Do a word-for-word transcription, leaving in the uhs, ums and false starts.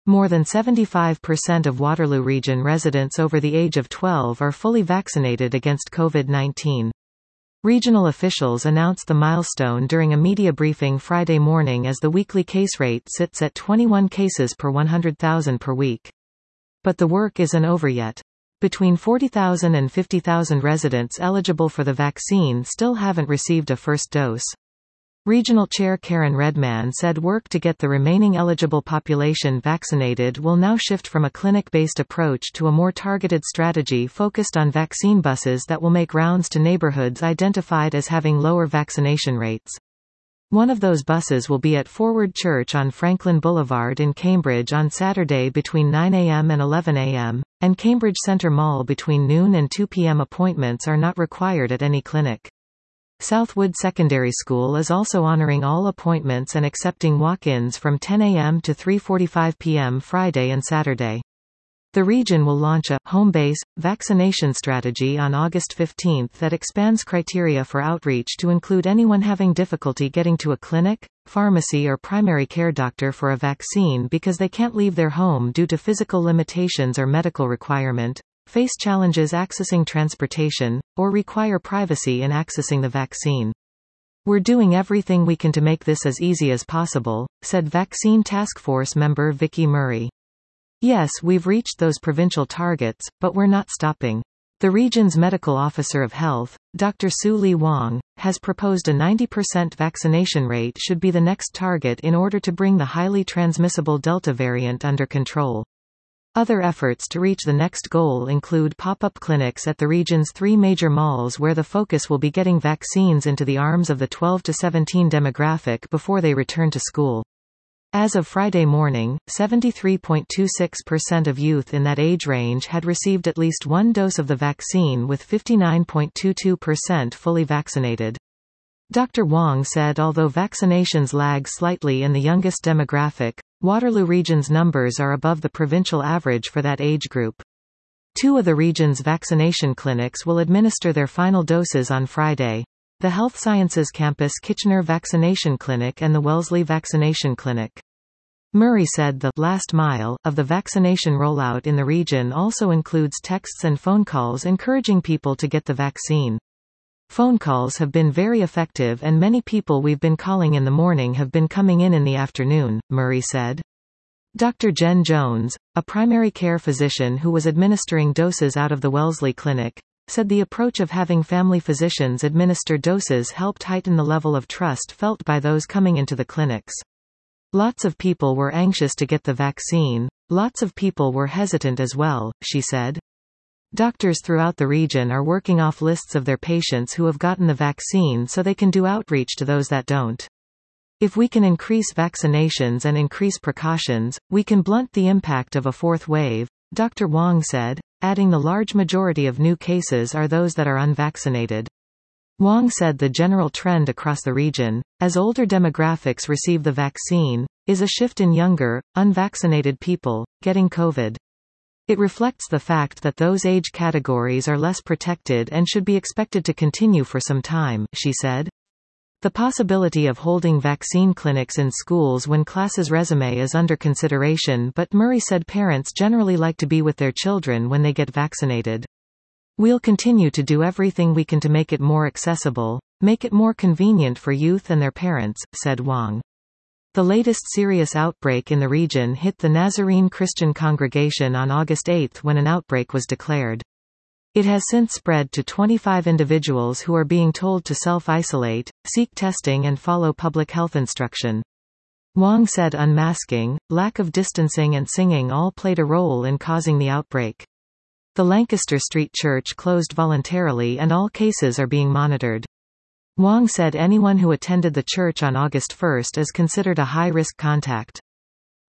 More than seventy-five percent of Waterloo Region residents over the age of twelve are fully vaccinated against COVID nineteen. Regional officials announced the milestone during a media briefing Friday morning as the weekly case rate sits at twenty-one cases per one hundred thousand per week. But the work isn't over yet. Between forty thousand and fifty thousand residents eligible for the vaccine still haven't received a first dose. Regional Chair Karen Redman said work to get the remaining eligible population vaccinated will now shift from a clinic-based approach to a more targeted strategy focused on vaccine buses that will make rounds to neighborhoods identified as having lower vaccination rates. One of those buses will be at Forward Church on Franklin Boulevard in Cambridge on Saturday between nine a m and eleven a m, and Cambridge Center Mall between noon and two p m Appointments are not required at any clinic. Southwood Secondary School is also honoring all appointments and accepting walk-ins from ten a m to three forty-five p m Friday and Saturday. The region will launch a home base vaccination strategy on August fifteenth that expands criteria for outreach to include anyone having difficulty getting to a clinic, pharmacy or primary care doctor for a vaccine because they can't leave their home due to physical limitations or medical requirement, face challenges accessing transportation, or require privacy in accessing the vaccine. "We're doing everything we can to make this as easy as possible," said Vaccine Task Force member Vicky Murray. "Yes, we've reached those provincial targets, but we're not stopping." The region's medical officer of health, Doctor Sue Lee Wong, has proposed a ninety percent vaccination rate should be the next target in order to bring the highly transmissible Delta variant under control. Other efforts to reach the next goal include pop-up clinics at the region's three major malls where the focus will be getting vaccines into the arms of the twelve to seventeen demographic before they return to school. As of Friday morning, seventy-three point two six percent of youth in that age range had received at least one dose of the vaccine, with fifty-nine point two two percent fully vaccinated. Doctor Wong said although vaccinations lag slightly in the youngest demographic, Waterloo Region's numbers are above the provincial average for that age group. Two of the region's vaccination clinics will administer their final doses on Friday: the Health Sciences Campus Kitchener Vaccination Clinic and the Wellesley Vaccination Clinic. Murray said the last mile of the vaccination rollout in the region also includes texts and phone calls encouraging people to get the vaccine. "Phone calls have been very effective and many people we've been calling in the morning have been coming in in the afternoon," Murray said. Doctor Jen Jones, a primary care physician who was administering doses out of the Wellesley Clinic, said the approach of having family physicians administer doses helped heighten the level of trust felt by those coming into the clinics. "Lots of people were anxious to get the vaccine. Lots of people were hesitant as well," she said. Doctors throughout the region are working off lists of their patients who have gotten the vaccine so they can do outreach to those that don't. "If we can increase vaccinations and increase precautions, we can blunt the impact of a fourth wave," Doctor Wong said, adding the large majority of new cases are those that are unvaccinated. Wong said the general trend across the region, as older demographics receive the vaccine, is a shift in younger, unvaccinated people getting COVID. It reflects the fact that those age categories are less protected and should be expected to continue for some time, she said. The possibility of holding vaccine clinics in schools when classes resume is under consideration, but Murray said parents generally like to be with their children when they get vaccinated. "We'll continue to do everything we can to make it more accessible, make it more convenient for youth and their parents," said Wong. The latest serious outbreak in the region hit the Nazarene Christian congregation on August eighth when an outbreak was declared. It has since spread to twenty-five individuals who are being told to self-isolate, seek testing and follow public health instruction. Wong said unmasking, lack of distancing and singing all played a role in causing the outbreak. The Lancaster Street Church closed voluntarily and all cases are being monitored. Wong said anyone who attended the church on August first is considered a high-risk contact.